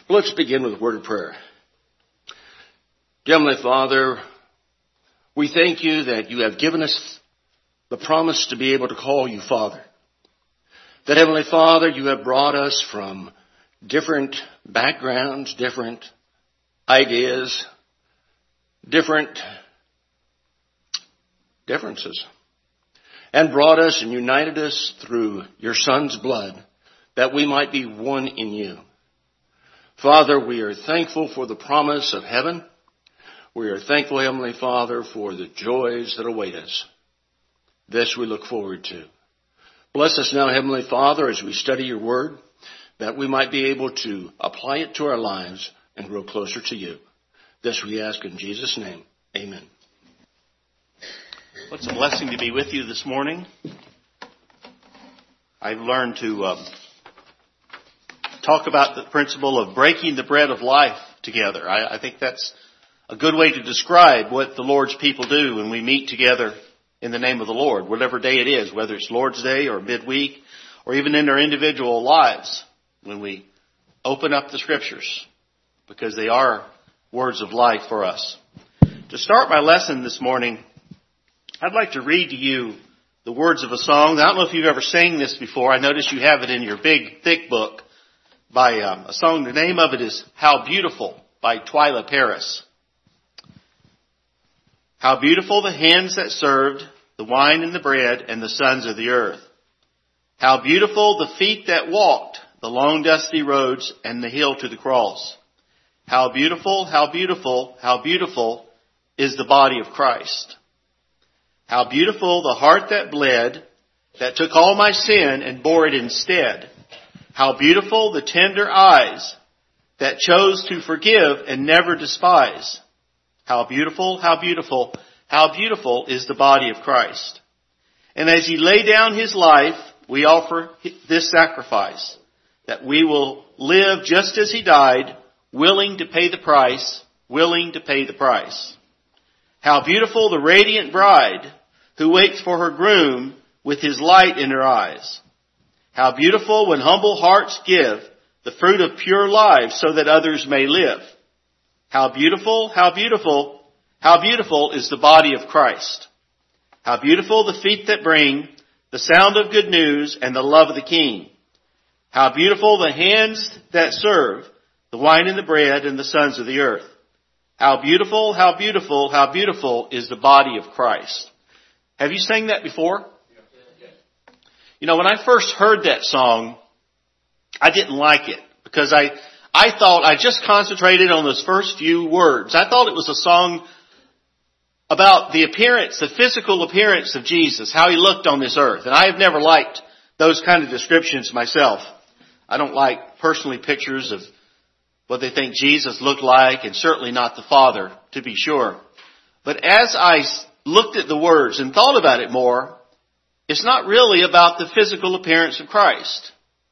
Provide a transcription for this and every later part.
Let's begin with a word of prayer. Dear Heavenly Father, we thank you that you have given us the promise to be able to call you Father. That, Heavenly Father, you have brought us from different backgrounds, different ideas, different differences, and brought us and united us through your Son's blood, that we might be one in you. Father, we are thankful for the promise of heaven. We are thankful, Heavenly Father, for the joys that await us. This we look forward to. Bless us now, Heavenly Father, as we study your word, that we might be able to apply it to our lives and grow closer to you. This we ask in Jesus' name. Amen. Well, it's a blessing to be with you this morning. I've learned to talk about the principle of breaking the bread of life together. I think that's a good way to describe what the Lord's people do when we meet together in the name of the Lord, whatever day it is, whether it's Lord's Day or midweek, or even in our individual lives, when we open up the Scriptures, because they are words of life for us. To start my lesson this morning, I'd like to read to you the words of a song. I don't know if you've ever sang this before. I notice you have it in your big, thick book by a song. The name of it is How Beautiful by Twyla Paris. How beautiful the hands that served the wine and the bread and the sons of the earth. How beautiful the feet that walked the long dusty roads and the hill to the cross. How beautiful, how beautiful, how beautiful is the body of Christ. How beautiful the heart that bled, that took all my sin and bore it instead. How beautiful the tender eyes that chose to forgive and never despise. How beautiful, how beautiful, how beautiful is the body of Christ. And as he laid down his life, we offer this sacrifice, that we will live just as he died, willing to pay the price, willing to pay the price. How beautiful the radiant bride who waits for her groom with his light in her eyes. How beautiful when humble hearts give the fruit of pure lives so that others may live. How beautiful, how beautiful, how beautiful is the body of Christ. How beautiful the feet that bring the sound of good news and the love of the King. How beautiful the hands that serve the wine and the bread and the sons of the earth. How beautiful, how beautiful, how beautiful is the body of Christ. Have you sang that before? You know, when I first heard that song, I didn't like it because I thought I just concentrated on those first few words. I thought it was a song about the appearance, the physical appearance of Jesus, how he looked on this earth. And I have never liked those kind of descriptions myself. I don't like personally pictures of what they think Jesus looked like, and certainly not the Father, to be sure. But as I looked at the words and thought about it more, it's not really about the physical appearance of Christ.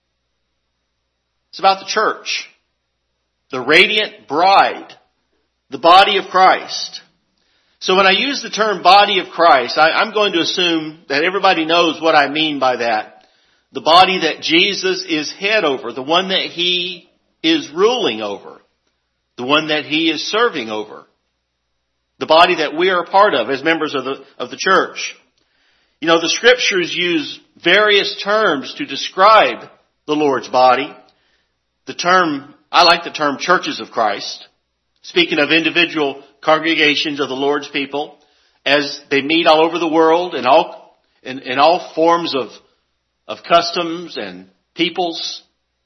It's about the church, the radiant bride, the body of Christ. So when I use the term body of Christ, I'm going to assume that everybody knows what I mean by that. The body that Jesus is head over, the one that he is ruling over, the one that he is serving over, the body that we are a part of as members of the church. You know, the Scriptures use various terms to describe the Lord's body. I like the term churches of Christ, speaking of individual congregations of the Lord's people as they meet all over the world in all forms of customs and peoples,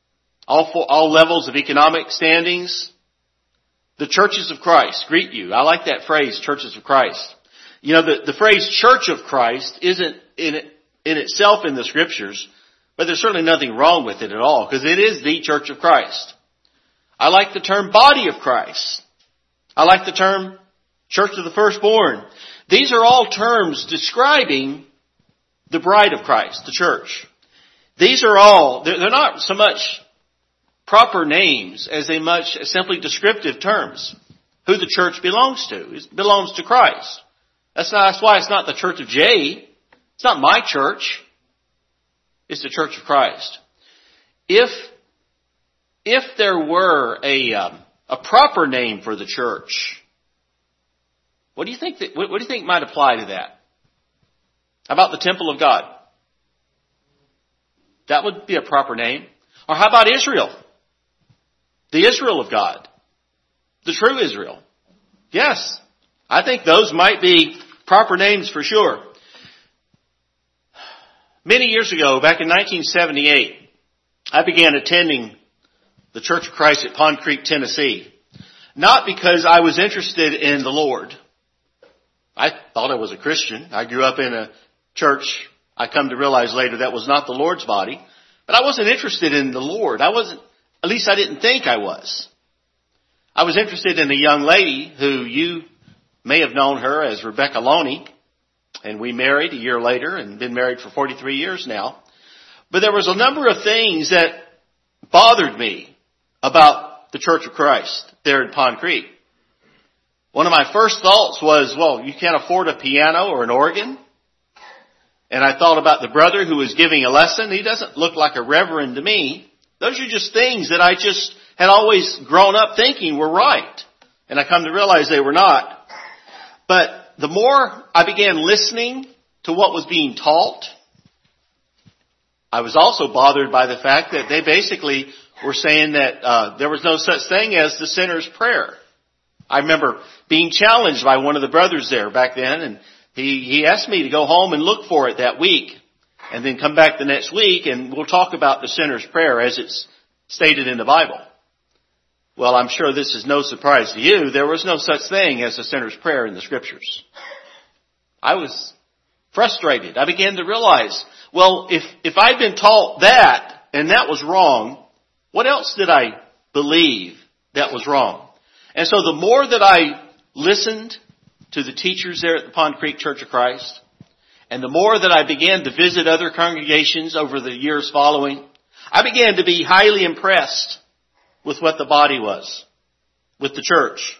all levels of economic standings. The churches of Christ greet you. I like that phrase, churches of Christ. You know, the phrase church of Christ isn't in itself in the Scriptures, but there's certainly nothing wrong with it at all, because it is the church of Christ. I like the term body of Christ. I like the term church of the firstborn. These are all terms describing the bride of Christ, the church. These are all, they're not so much proper names as they much as simply descriptive terms. Who the church belongs to. It belongs to Christ. That's why it's not the church of Jay. It's not my church. It's the church of Christ. If if there were a proper name for the church, what do you think might apply to that? How about the temple of God? That would be a proper name. Or how about Israel? The Israel of God. The true Israel. Yes, I think those might be proper names for sure. Many years ago, back in 1978, I began attending the Church of Christ at Pond Creek, Tennessee. Not because I was interested in the Lord. I thought I was a Christian. I grew up in a church. I come to realize later that was not the Lord's body. But I wasn't interested in the Lord. At least I didn't think I was. I was interested in a young lady who you may have known her as Rebecca Loney. And we married a year later and been married for 43 years now. But there was a number of things that bothered me about the Church of Christ there in Pond Creek. One of my first thoughts was, well, you can't afford a piano or an organ. And I thought about the brother who was giving a lesson. He doesn't look like a reverend to me. Those are just things that I just had always grown up thinking were right. And I come to realize they were not. But the more I began listening to what was being taught, I was also bothered by the fact that they basically were saying that there was no such thing as the sinner's prayer. I remember being challenged by one of the brothers there back then, and he asked me to go home and look for it that week, and then come back the next week, and we'll talk about the sinner's prayer as it's stated in the Bible. Well, I'm sure this is no surprise to you. There was no such thing as a sinner's prayer in the Scriptures. I was frustrated. I began to realize, well, if I'd been taught that, and that was wrong, what else did I believe that was wrong? And so the more that I listened to the teachers there at the Pond Creek Church of Christ, and the more that I began to visit other congregations over the years following, I began to be highly impressed with what the body was, with the church.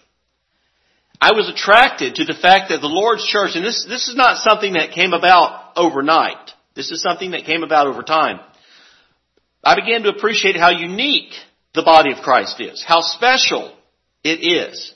I was attracted to the fact that the Lord's church, and this is not something that came about overnight. This is something that came about over time. I began to appreciate how unique the body of Christ is, how special it is.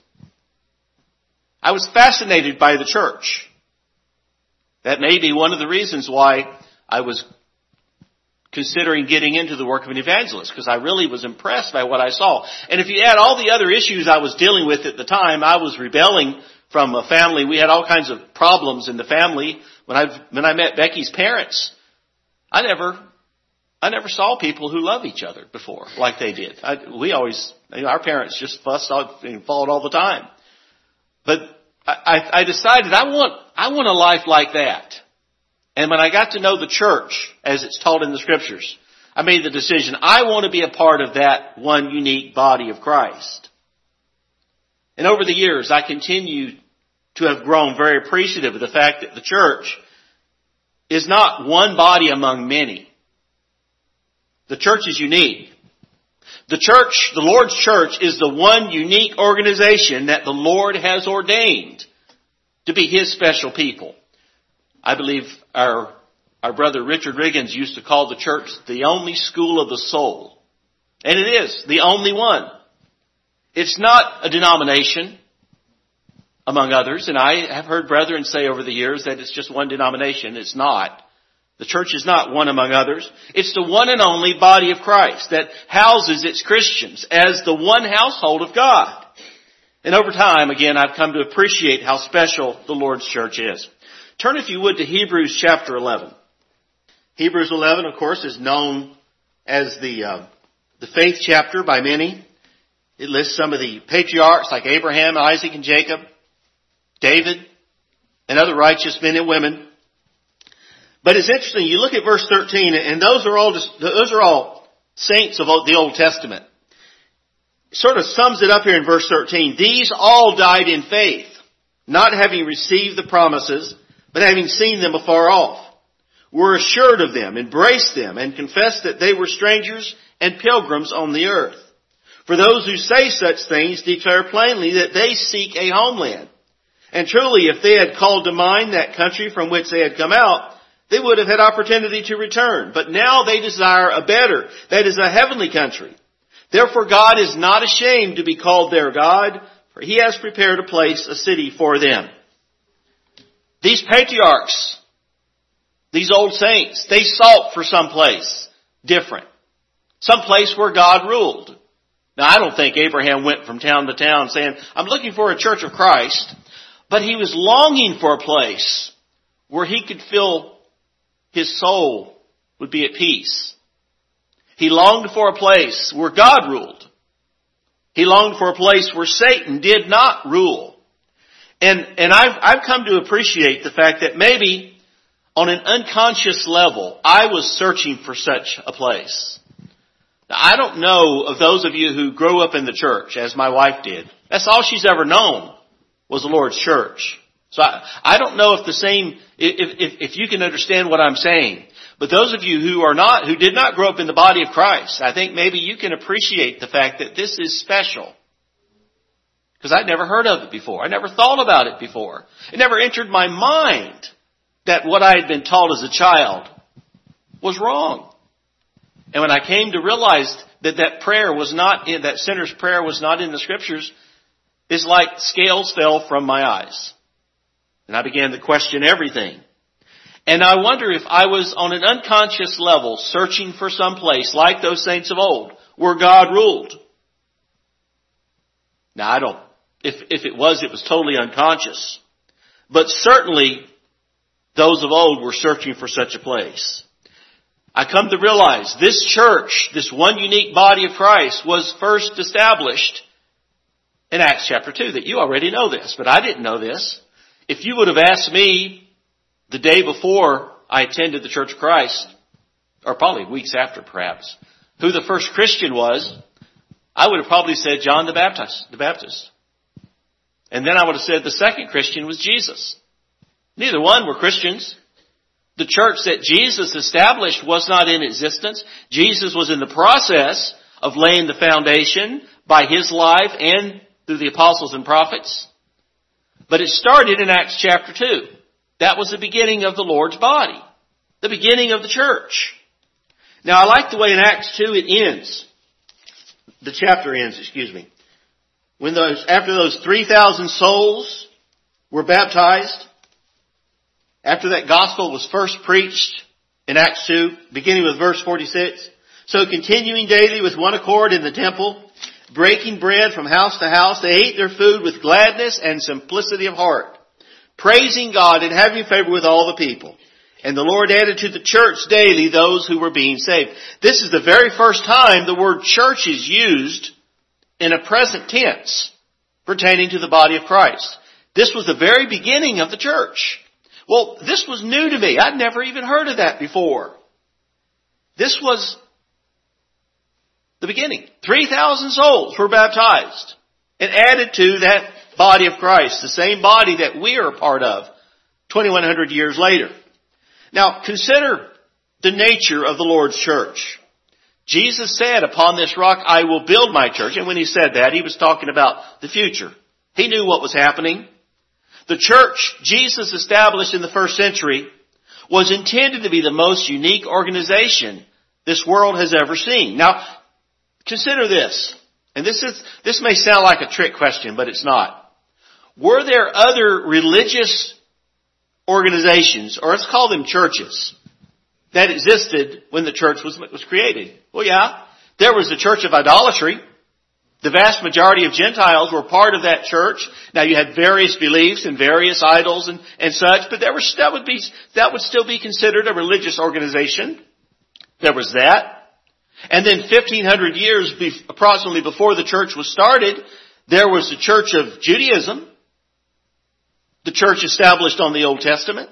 I was fascinated by the church. That may be one of the reasons why I was considering getting into the work of an evangelist, because I really was impressed by what I saw. And if you add all the other issues I was dealing with at the time, I was rebelling from a family. We had all kinds of problems in the family. When I met Becky's parents, I never saw people who love each other before like they did. Our parents just fussed and fought all the time. But I decided I want a life like that. And when I got to know the church as it's taught in the Scriptures, I made the decision, I want to be a part of that one unique body of Christ. And over the years, I continue to have grown very appreciative of the fact that the church is not one body among many. The church is unique. The church, the Lord's church, is the one unique organization that the Lord has ordained to be His special people. I believe our brother Richard Riggins used to call the church the only school of the soul. And it is, the only one. It's not a denomination among others. And I have heard brethren say over the years that it's just one denomination. It's not. The church is not one among others. It's the one and only body of Christ that houses its Christians as the one household of God. And over time, again, I've come to appreciate how special the Lord's church is. Turn, if you would, to Hebrews chapter 11. Hebrews 11, of course, is known as the faith chapter by many. It lists some of the patriarchs like Abraham, Isaac, and Jacob, David, and other righteous men and women. But it's interesting, you look at verse 13, and those are all saints of the Old Testament. It sort of sums it up here in verse 13. These all died in faith, not having received the promises, but having seen them afar off, were assured of them, embraced them, and confessed that they were strangers and pilgrims on the earth. For those who say such things declare plainly that they seek a homeland. And truly, if they had called to mind that country from which they had come out, they would have had opportunity to return. But now they desire a better, that is a heavenly country. Therefore God is not ashamed to be called their God, for he has prepared a place, a city for them. These patriarchs, these old saints, they sought for some place different. Some place where God ruled. Now I don't think Abraham went from town to town saying, I'm looking for a church of Christ. But he was longing for a place where he could feel his soul would be at peace. He longed for a place where God ruled. He longed for a place where Satan did not rule. And I've come to appreciate the fact that maybe on an unconscious level, I was searching for such a place. Now, I don't know of those of you who grew up in the church, as my wife did. That's all she's ever known was the Lord's church. So I don't know if the same, if you can understand what I'm saying. But those of you who did not grow up in the body of Christ, I think maybe you can appreciate the fact that this is special. Because I'd never heard of it before. I never thought about it before. It never entered my mind that what I had been taught as a child was wrong. And when I came to realize that prayer was not in, that sinner's prayer was not in the scriptures, it's like scales fell from my eyes. And I began to question everything. And I wonder if I was on an unconscious level searching for some place like those saints of old where God ruled. Now if it was totally unconscious. But certainly those of old were searching for such a place. I come to realize this church, this one unique body of Christ, was first established in Acts chapter 2. That you already know this, but I didn't know this. If you would have asked me the day before I attended the Church of Christ, or probably weeks after perhaps, who the first Christian was, I would have probably said John the Baptist. And then I would have said the second Christian was Jesus. Neither one were Christians. The church that Jesus established was not in existence. Jesus was in the process of laying the foundation by his life and through the apostles and prophets. But it started in Acts chapter 2. That was the beginning of the Lord's body. The beginning of the church. Now I like the way in Acts 2 it ends. The chapter ends, after those 3,000 souls were baptized, after that gospel was first preached in Acts 2, beginning with verse 46. So continuing daily with one accord in the temple, breaking bread from house to house, they ate their food with gladness and simplicity of heart, praising God and having favor with all the people. And the Lord added to the church daily those who were being saved. This is the very first time the word church is used in a present tense pertaining to the body of Christ. This was the very beginning of the church. Well, this was new to me. I'd never even heard of that before. This was the beginning. 3,000 souls were baptized and added to that body of Christ, the same body that we are a part of 2,100 years later. Now, consider the nature of the Lord's church. Jesus said, upon this rock I will build my church. And when he said that, he was talking about the future. He knew what was happening. The church Jesus established in the first century was intended to be the most unique organization this world has ever seen. Now, consider this. And this may sound like a trick question, but it's not. Were there other religious organizations, or let's call them churches, that existed when the church was created? Well, yeah. There was the church of idolatry. The vast majority of Gentiles were part of that church. Now you had various beliefs and various idols and such, but that would still be considered a religious organization. There was that. And then 1,500 years approximately before the church was started, there was the church of Judaism. The church established on the Old Testament,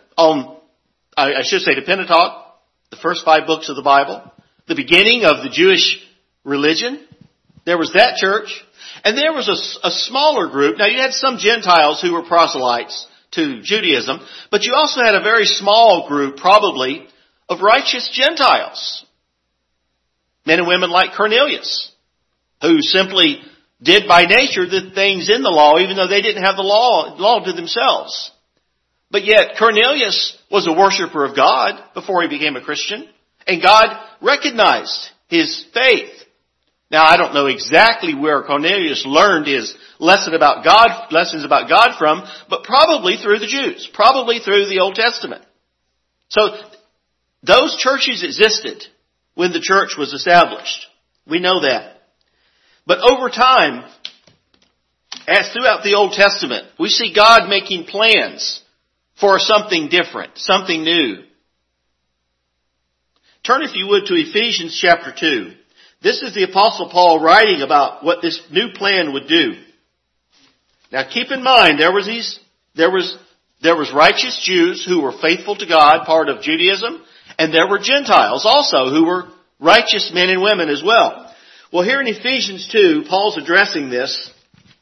the Pentateuch, the first 5 books of the Bible, the beginning of the Jewish religion. There was that church. And there was a smaller group. Now you had some Gentiles who were proselytes to Judaism, but you also had a very small group, probably, of righteous Gentiles. Men and women like Cornelius, who simply did by nature the things in the law, even though they didn't have the law to themselves. But yet Cornelius was a worshiper of God before he became a Christian, and God recognized his faith. Now, I don't know exactly where Cornelius learned his lessons about God from, but probably through the Jews, probably through the Old Testament. So, those churches existed when the church was established. We know that. But over time, as throughout the Old Testament, we see God making plans for something different, something new. Turn, if you would, to Ephesians chapter 2. This is the Apostle Paul writing about what this new plan would do. Now keep in mind, there was righteous Jews who were faithful to God, part of Judaism, and there were Gentiles also who were righteous men and women as well. Well, here in Ephesians 2, Paul's addressing this,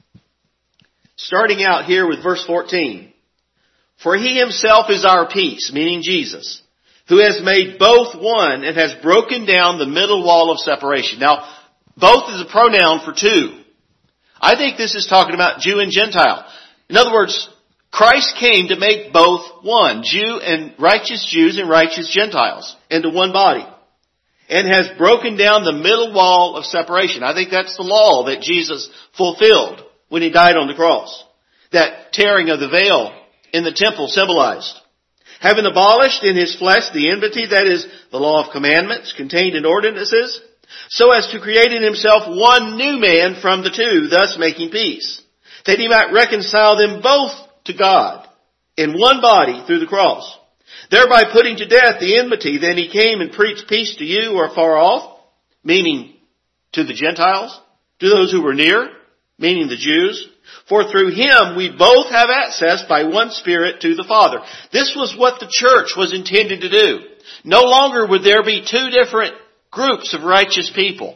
starting out here with verse 14. For he himself is our peace, meaning Jesus, who has made both one and has broken down the middle wall of separation. Now, both is a pronoun for two. I think this is talking about Jew and Gentile. In other words, Christ came to make both one, Jew and righteous Jews and righteous Gentiles, into one body, and has broken down the middle wall of separation. I think that's the law that Jesus fulfilled when he died on the cross. That tearing of the veil in the temple symbolized. Having abolished in his flesh the enmity, that is, the law of commandments contained in ordinances, so as to create in himself one new man from the two, thus making peace, that he might reconcile them both to God in one body through the cross, thereby putting to death the enmity. Then he came and preached peace to you who are far off, meaning to the Gentiles, to those who were near, meaning the Jews. For through him we both have access by one Spirit to the Father. This was what the church was intended to do. No longer would there be two different groups of righteous people,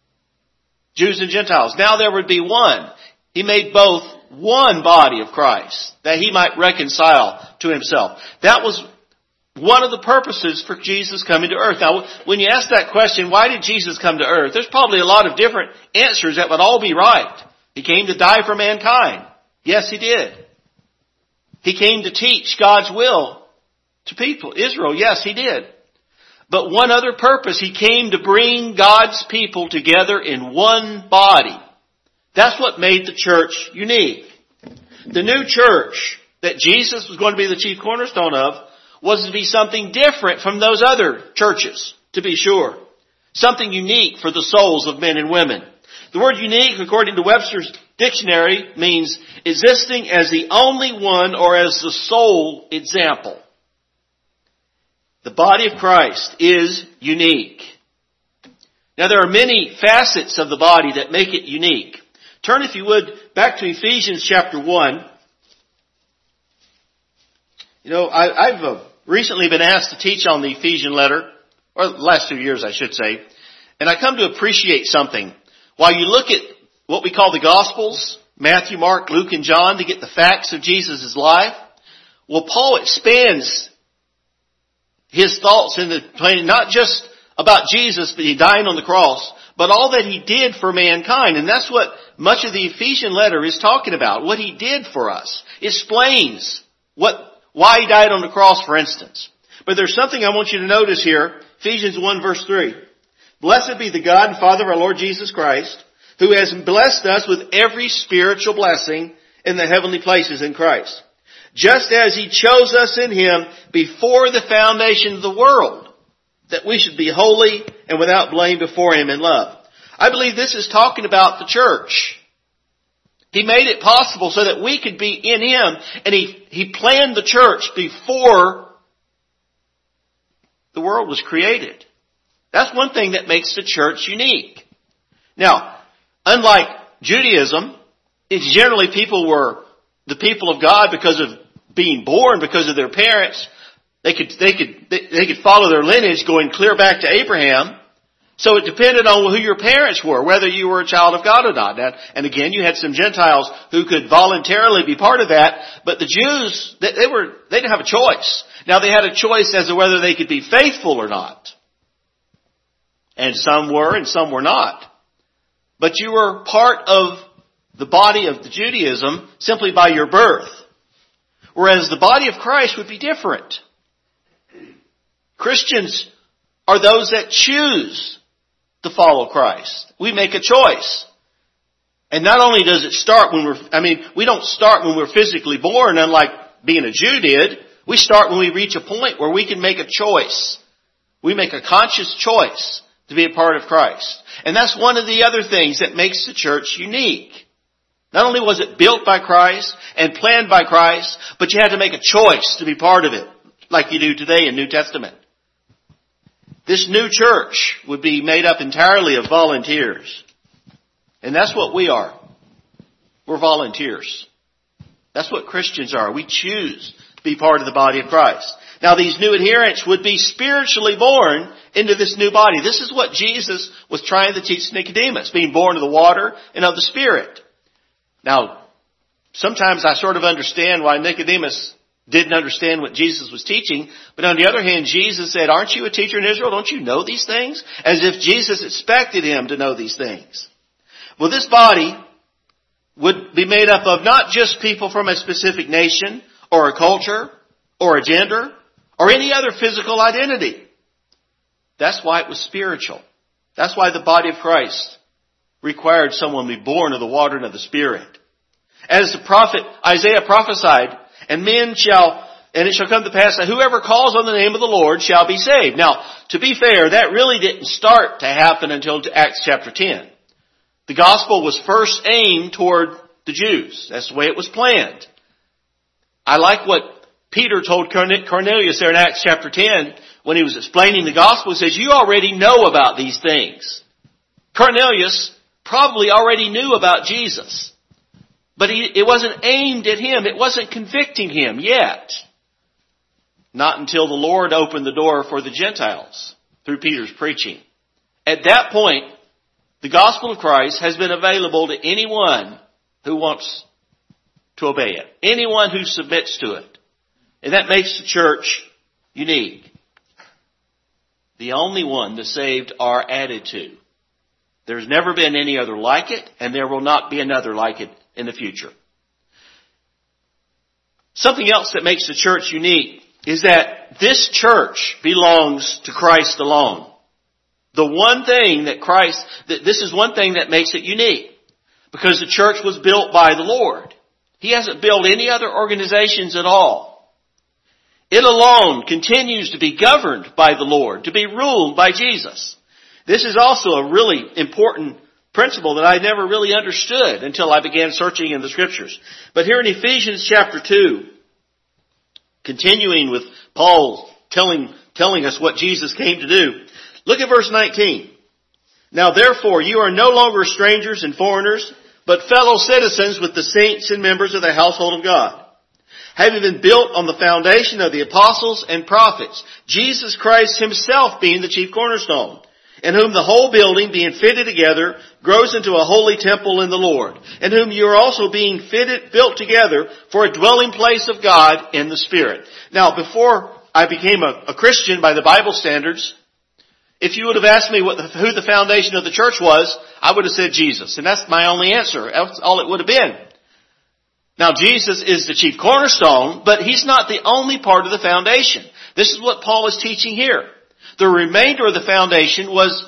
Jews and Gentiles. Now there would be one. He made both one body of Christ, that he might reconcile to himself. That was one of the purposes for Jesus coming to earth. Now, when you ask that question, why did Jesus come to earth? There's probably a lot of different answers that would all be right. He came to die for mankind. Yes, he did. He came to teach God's will to people, Israel. Yes, he did. But one other purpose, he came to bring God's people together in one body. That's what made the church unique. The new church that Jesus was going to be the chief cornerstone of was to be something different from those other churches, to be sure. Something unique for the souls of men and women. The word unique, according to Webster's dictionary, means existing as the only one or as the sole example. The body of Christ is unique. Now there are many facets of the body that make it unique. Turn, if you would, back to Ephesians chapter 1. You know, I've recently been asked to teach on the Ephesian letter, or the last 2 years I should say, and I come to appreciate something. While you look at what we call the Gospels, Matthew, Mark, Luke, and John, to get the facts of Jesus' life, well, Paul expands his thoughts in the plan, not just about Jesus, but he dying on the cross, but all that he did for mankind. And that's what much of the Ephesian letter is talking about, what he did for us. It explains why he died on the cross, for instance. But there's something I want you to notice here, Ephesians 1 verse 3. Blessed be the God and Father of our Lord Jesus Christ, who has blessed us with every spiritual blessing in the heavenly places in Christ, just as he chose us in him before the foundation of the world, that we should be holy and without blame before him in love. I believe this is talking about the church. He made it possible so that we could be in him, and he planned the church before the world was created. That's one thing that makes the church unique. Now, unlike Judaism, it's generally people were the people of God because of being born, because of their parents. They could follow their lineage going clear back to Abraham. So it depended on who your parents were, whether you were a child of God or not. And again, you had some Gentiles who could voluntarily be part of that, but the Jews, they didn't have a choice. Now they had a choice as to whether they could be faithful or not. And some were and some were not. But you were part of the body of the Judaism simply by your birth. Whereas the body of Christ would be different. Christians are those that choose to follow Christ. We make a choice. And not only does it start we don't start when we're physically born, unlike being a Jew did. We start when we reach a point where we can make a choice. We make a conscious choice to be a part of Christ. And that's one of the other things that makes the church unique. Not only was it built by Christ and planned by Christ, but you had to make a choice to be part of it, like you do today in New Testament. This new church would be made up entirely of volunteers. And that's what we are. We're volunteers. That's what Christians are. We choose to be part of the body of Christ. Now these new adherents would be spiritually born into this new body. This is what Jesus was trying to teach Nicodemus, being born of the water and of the Spirit. Now, sometimes I sort of understand why Nicodemus didn't understand what Jesus was teaching. But on the other hand, Jesus said, aren't you a teacher in Israel? Don't you know these things? As if Jesus expected him to know these things. Well, this body would be made up of not just people from a specific nation or a culture or a gender or any other physical identity. That's why it was spiritual. That's why the body of Christ required someone to be born of the water and of the Spirit. As the prophet Isaiah prophesied, and it shall come to pass that whoever calls on the name of the Lord shall be saved. Now, to be fair, that really didn't start to happen until Acts chapter 10. The gospel was first aimed toward the Jews. That's the way it was planned. I like what Peter told Cornelius there in Acts chapter 10 when he was explaining the gospel. He says, you already know about these things. Cornelius probably already knew about Jesus. But it wasn't aimed at him. It wasn't convicting him yet. Not until the Lord opened the door for the Gentiles through Peter's preaching. At that point, the gospel of Christ has been available to anyone who wants to obey it. Anyone who submits to it. And that makes the church unique. The only one the saved are added to. There's never been any other like it, and there will not be another like it in the future. Something else that makes the church unique is that this church belongs to Christ alone. This is one thing that makes it unique. Because the church was built by the Lord. He hasn't built any other organizations at all. It alone continues to be governed by the Lord, to be ruled by Jesus. This is also a really important principle that I never really understood until I began searching in the Scriptures. But here in Ephesians chapter 2, continuing with Paul telling us what Jesus came to do, look at verse 19. Now therefore you are no longer strangers and foreigners, but fellow citizens with the saints and members of the household of God, having been built on the foundation of the apostles and prophets, Jesus Christ himself being the chief cornerstone, in whom the whole building being fitted together grows into a holy temple in the Lord, in whom you are also being built together for a dwelling place of God in the Spirit. Now, before I became a Christian by the Bible standards, if you would have asked me who the foundation of the church was, I would have said Jesus. And that's my only answer. That's all it would have been. Now, Jesus is the chief cornerstone, but he's not the only part of the foundation. This is what Paul is teaching here. The remainder of the foundation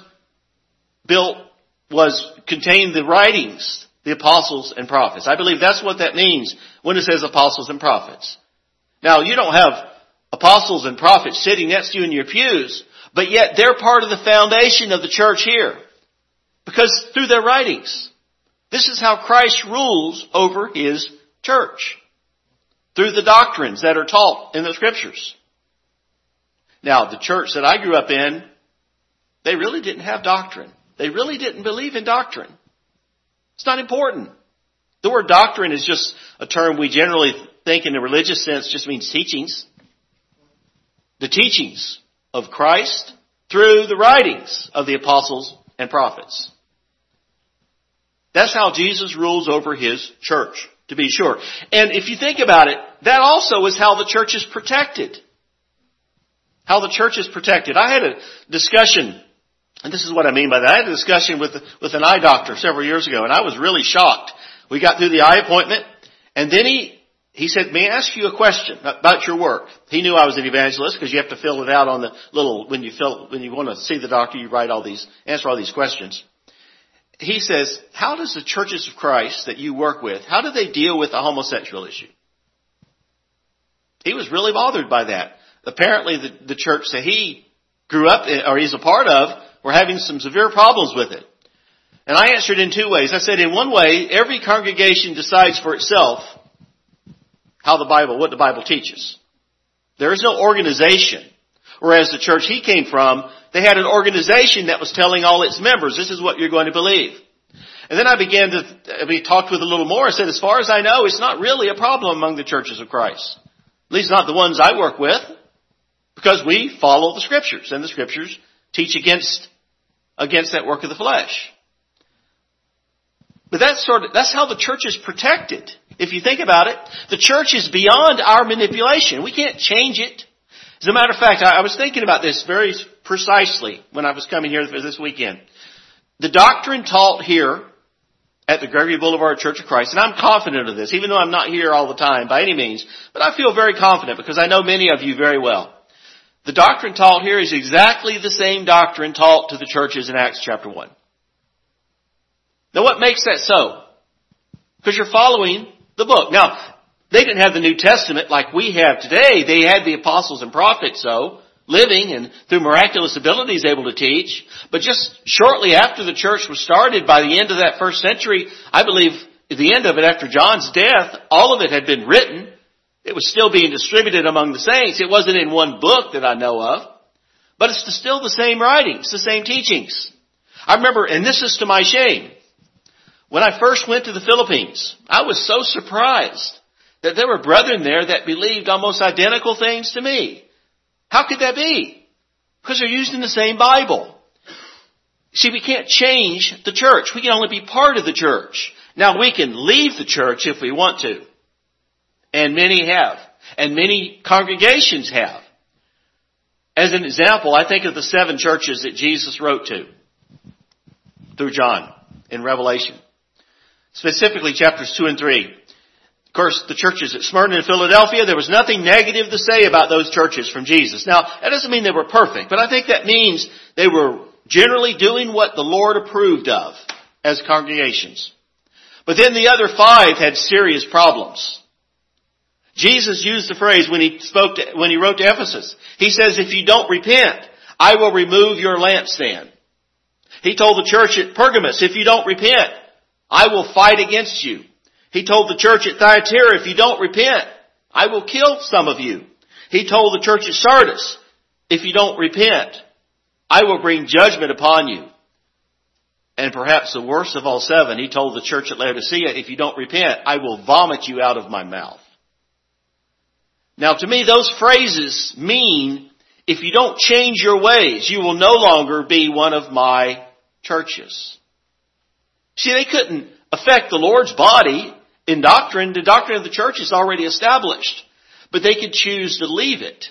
contained the writings, the apostles and prophets. I believe that's what that means when it says apostles and prophets. Now, you don't have apostles and prophets sitting next to you in your pews, but yet they're part of the foundation of the church here. Because through their writings, this is how Christ rules over his church. Through the doctrines that are taught in the Scriptures. Now, the church that I grew up in, they really didn't have doctrine. They really didn't believe in doctrine. It's not important. The word doctrine is just a term we generally think in a religious sense just means teachings. The teachings of Christ through the writings of the apostles and prophets. That's how Jesus rules over his church, to be sure. And if you think about it, that also is how the church is protected. How the church is protected. I had a discussion, and this is what I mean by that. I had a discussion with an eye doctor several years ago, and I was really shocked. We got through the eye appointment, and then he he said, may I ask you a question about your work? He knew I was an evangelist because you have to fill it out on the little, when you want to see the doctor, you answer all these questions. He says, how does the churches of Christ that you work with, how do they deal with the homosexual issue? He was really bothered by that. Apparently the church that he grew up in, or he's a part of, were having some severe problems with it. And I answered in two ways. I said, in one way, every congregation decides for itself what the Bible teaches. There is no organization. Whereas the church he came from, they had an organization that was telling all its members, this is what you're going to believe. And then we talked with a little more. I said, as far as I know, it's not really a problem among the churches of Christ. At least not the ones I work with. Because we follow the Scriptures. And the Scriptures teach against that work of the flesh. But that's how the church is protected. If you think about it, the church is beyond our manipulation. We can't change it. As a matter of fact, I was thinking about this very precisely when I was coming here this weekend. The doctrine taught here at the Gregory Boulevard Church of Christ, and I'm confident of this, even though I'm not here all the time by any means, but I feel very confident because I know many of you very well. The doctrine taught here is exactly the same doctrine taught to the churches in Acts chapter 1. Now what makes that so? Because you're following the book. Now, they didn't have the New Testament like we have today. They had the apostles and prophets, living and through miraculous abilities able to teach. But just shortly after the church was started, by the end of that first century, I believe at the end of it after John's death, all of it had been written. It was still being distributed among the saints. It wasn't in one book that I know of. But it's still the same writings, the same teachings. I remember, and this is to my shame, when I first went to the Philippines, I was so surprised that there were brethren there that believed almost identical things to me. How could that be? Because they're using the same Bible. See, we can't change the church. We can only be part of the church. Now, we can leave the church if we want to. And many have. And many congregations have. As an example, I think of the 7 churches that Jesus wrote to through John in Revelation. Specifically chapters 2 and 3. Of course, the churches at Smyrna and Philadelphia, there was nothing negative to say about those churches from Jesus. Now, that doesn't mean they were perfect, but I think that means they were generally doing what the Lord approved of as congregations. But then the other 5 had serious problems. Jesus used the phrase when he wrote to Ephesus. He says, if you don't repent, I will remove your lampstand. He told the church at Pergamos, if you don't repent, I will fight against you. He told the church at Thyatira, if you don't repent, I will kill some of you. He told the church at Sardis, if you don't repent, I will bring judgment upon you. And perhaps the worst of all 7, he told the church at Laodicea, if you don't repent, I will vomit you out of my mouth. Now to me, those phrases mean, if you don't change your ways, you will no longer be one of my churches. See, they couldn't affect the Lord's body in doctrine. The doctrine of the church is already established. But they could choose to leave it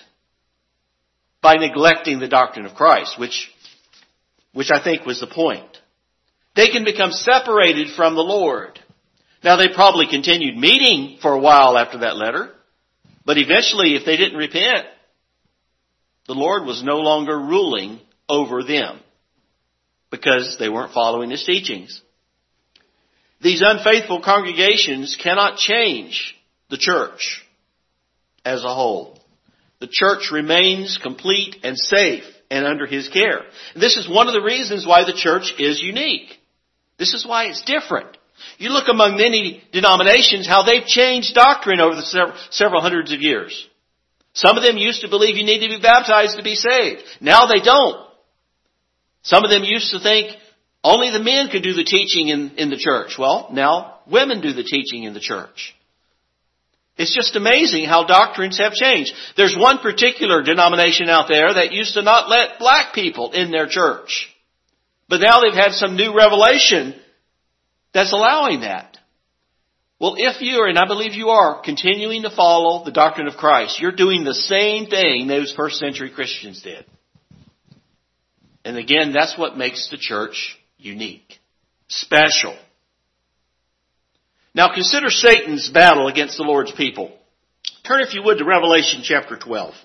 by neglecting the doctrine of Christ, which I think was the point. They can become separated from the Lord. Now, they probably continued meeting for a while after that letter. But eventually, if they didn't repent, the Lord was no longer ruling over them because they weren't following His teachings. These unfaithful congregations cannot change the church as a whole. The church remains complete and safe and under His care. And this is one of the reasons why the church is unique. This is why it's different. You look among many denominations how they've changed doctrine over the several hundreds of years. Some of them used to believe you need to be baptized to be saved. Now they don't. Some of them used to think only the men could do the teaching in the church. Well, now women do the teaching in the church. It's just amazing how doctrines have changed. There's one particular denomination out there that used to not let black people in their church. But now they've had some new revelation that's allowing that. Well, if you are, and I believe you are, continuing to follow the doctrine of Christ, you're doing the same thing those first century Christians did. And again, that's what makes the church unique, special. Now consider Satan's battle against the Lord's people. Turn, if you would, to Revelation chapter 12.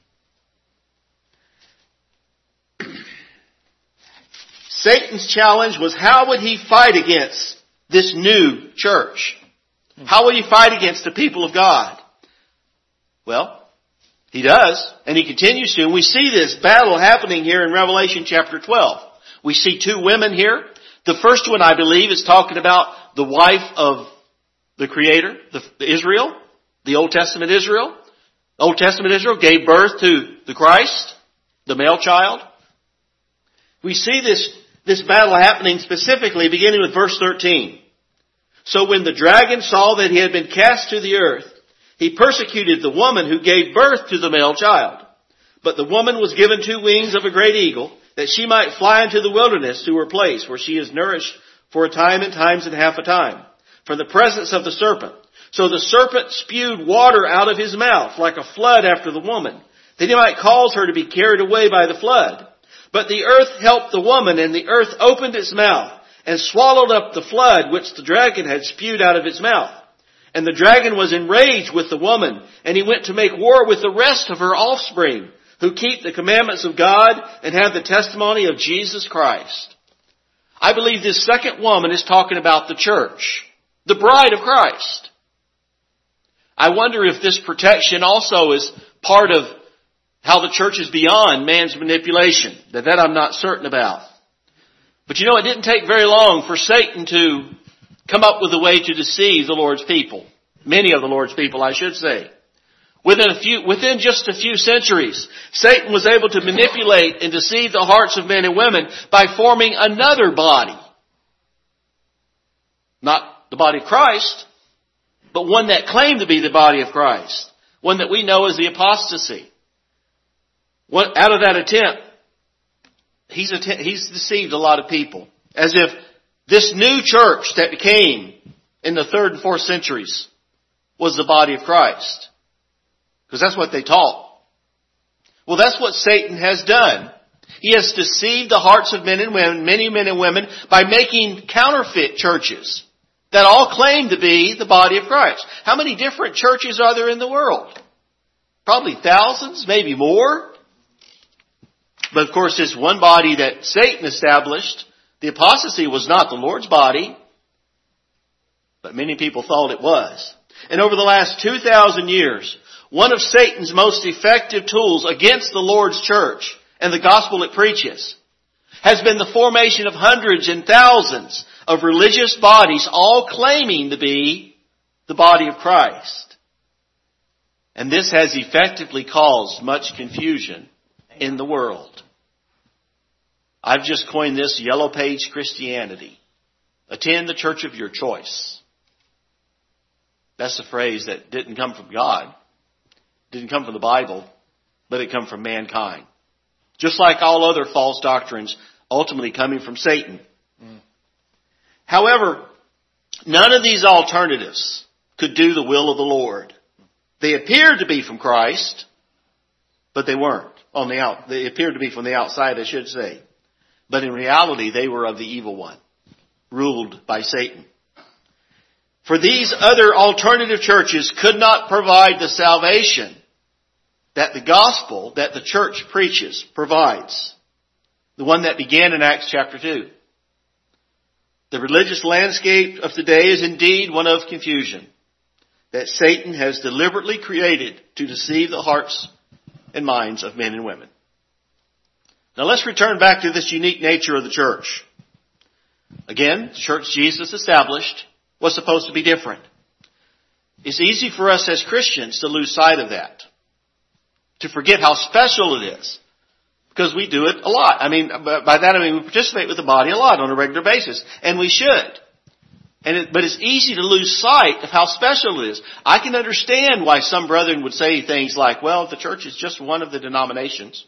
Satan's challenge was, how would he fight against this new church? How would he fight against the people of God? Well, he does, and he continues to. And we see this battle happening here in Revelation chapter 12. We see two women here. The first one, I believe, is talking about the wife of the Creator, Israel, the Old Testament Israel. Old Testament Israel gave birth to the Christ, the male child. We see this battle happening specifically beginning with verse 13. So when the dragon saw that he had been cast to the earth, he persecuted the woman who gave birth to the male child. But the woman was given 2 wings of a great eagle, that she might fly into the wilderness to her place, where she is nourished for a time and times and half a time, from the presence of the serpent. So the serpent spewed water out of his mouth like a flood after the woman, that he might cause her to be carried away by the flood. But the earth helped the woman, and the earth opened its mouth and swallowed up the flood which the dragon had spewed out of its mouth. And the dragon was enraged with the woman, and he went to make war with the rest of her offspring, who keep the commandments of God and have the testimony of Jesus Christ. I believe this second woman is talking about the church, the bride of Christ. I wonder if this protection also is part of how the church is beyond man's manipulation. That I'm not certain about. But you know, it didn't take very long for Satan to come up with a way to deceive the Lord's people. Many of the Lord's people, I should say. Within just a few centuries, Satan was able to manipulate and deceive the hearts of men and women by forming another body. Not the body of Christ, but one that claimed to be the body of Christ. One that we know as the apostasy. Out of that attempt, he's deceived a lot of people. As if this new church that came in the 3rd and 4th centuries was the body of Christ. Because that's what they taught. Well, that's what Satan has done. He has deceived the hearts of men and women, many men and women, by making counterfeit churches that all claim to be the body of Christ. How many different churches are there in the world? Probably thousands, maybe more. But of course, this one body that Satan established, the apostasy, was not the Lord's body. But many people thought it was. And over the last 2,000 years, one of Satan's most effective tools against the Lord's church and the gospel it preaches has been the formation of hundreds and thousands of religious bodies, all claiming to be the body of Christ. And this has effectively caused much confusion in the world. I've just coined this yellow page Christianity. Attend the church of your choice. That's a phrase that didn't come from God. Didn't come from the Bible, but it come from mankind. Just like all other false doctrines ultimately coming from Satan. However, none of these alternatives could do the will of the Lord. They appeared to be from Christ, but they weren't. They appeared to be from the outside, I should say. But in reality, they were of the evil one, ruled by Satan. For these other alternative churches could not provide the salvation that the gospel that the church preaches provides. The one that began in Acts chapter 2. The religious landscape of today is indeed one of confusion that Satan has deliberately created to deceive the hearts and minds of men and women. Now let's return back to this unique nature of the church. Again, the church Jesus established was supposed to be different. It's easy for us as Christians to lose sight of that. To forget how special it is. Because we do it a lot. By that I mean we participate with the body a lot on a regular basis. And we should. But it's easy to lose sight of how special it is. I can understand why some brethren would say things like, well, the church is just one of the denominations.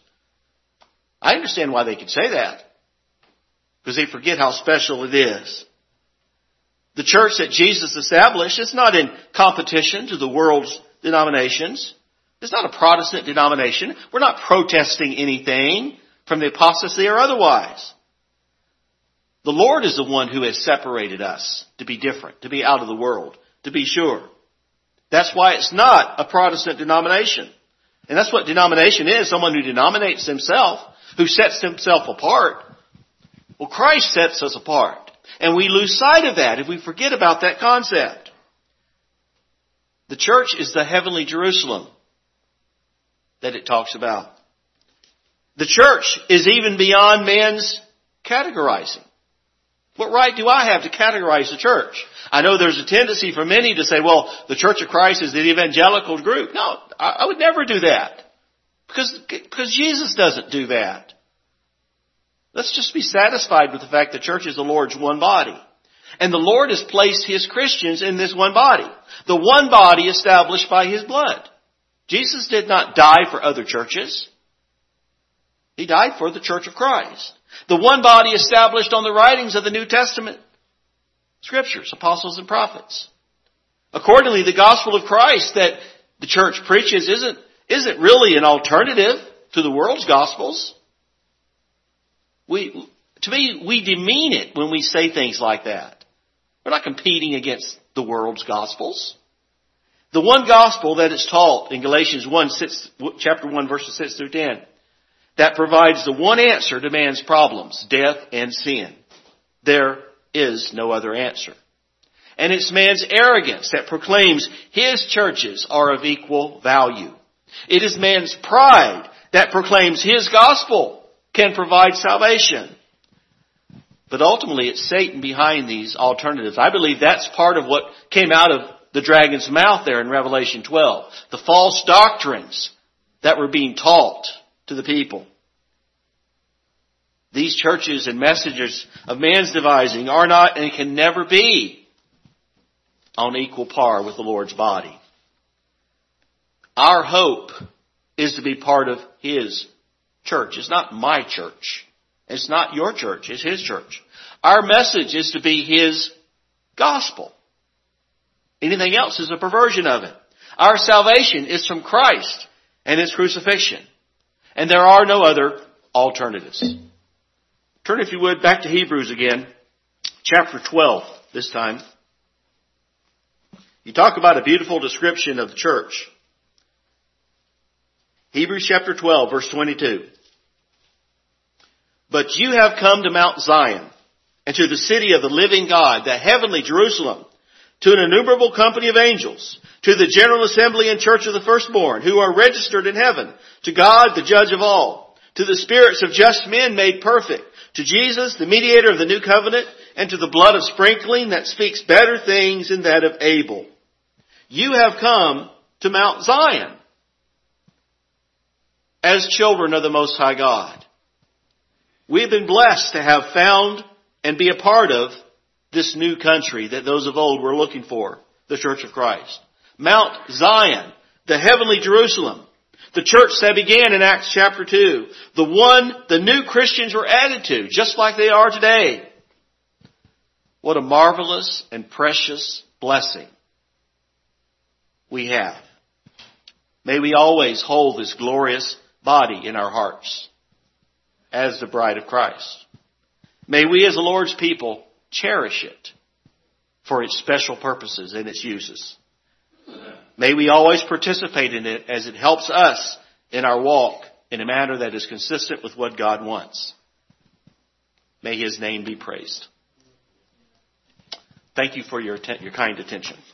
I understand why they could say that. Because they forget how special it is. The church that Jesus established is not in competition to the world's denominations. It's not a Protestant denomination. We're not protesting anything from the apostasy or otherwise. The Lord is the one who has separated us to be different, to be out of the world, to be sure. That's why it's not a Protestant denomination. And that's what denomination is, someone who denominates himself, who sets himself apart. Well, Christ sets us apart. And we lose sight of that if we forget about that concept. The church is the heavenly Jerusalem that it talks about. The church is even beyond man's categorizing. What right do I have to categorize the church? I know there's a tendency for many to say, well, the Church of Christ is the evangelical group. No, I would never do that. Because Jesus doesn't do that. Let's just be satisfied with the fact the church is the Lord's one body. And the Lord has placed His Christians in this one body. The one body established by His blood. Jesus did not die for other churches. He died for the Church of Christ. The one body established on the writings of the New Testament Scriptures, apostles and prophets. Accordingly, the gospel of Christ that the church preaches isn't really an alternative to the world's gospels. We demean it when we say things like that. We're not competing against the world's gospels. The one gospel that is taught in Galatians chapter 1, verses 6 through 10, that provides the one answer to man's problems, death and sin. There is no other answer. And it's man's arrogance that proclaims his churches are of equal value. It is man's pride that proclaims his gospel can provide salvation. But ultimately, it's Satan behind these alternatives. I believe that's part of what came out of the dragon's mouth there in Revelation 12. The false doctrines that were being taught to the people. These churches and messengers of man's devising are not and can never be on equal par with the Lord's body. Our hope is to be part of His church. It's not my church. It's not your church. It's His church. Our message is to be His gospel. Anything else is a perversion of it. Our salvation is from Christ and His crucifixion. And there are no other alternatives. Turn, if you would, back to Hebrews again. Chapter 12 this time. You talk about a beautiful description of the church. Hebrews chapter 12, verse 22. But you have come to Mount Zion, and to the city of the living God, the heavenly Jerusalem, to an innumerable company of angels, to the general assembly and church of the firstborn, who are registered in heaven, to God, the judge of all, to the spirits of just men made perfect, to Jesus, the mediator of the new covenant, and to the blood of sprinkling that speaks better things than that of Abel. You have come to Mount Zion as children of the Most High God. We have been blessed to have found and be a part of this new country that those of old were looking for, the Church of Christ. Mount Zion, the heavenly Jerusalem, the church that began in Acts chapter 2, the one the new Christians were added to, just like they are today. What a marvelous and precious blessing we have. May we always hold this glorious body in our hearts as the bride of Christ. May we as the Lord's people cherish it for its special purposes and its uses. May we always participate in it as it helps us in our walk in a manner that is consistent with what God wants. May His name be praised. Thank you for your kind attention.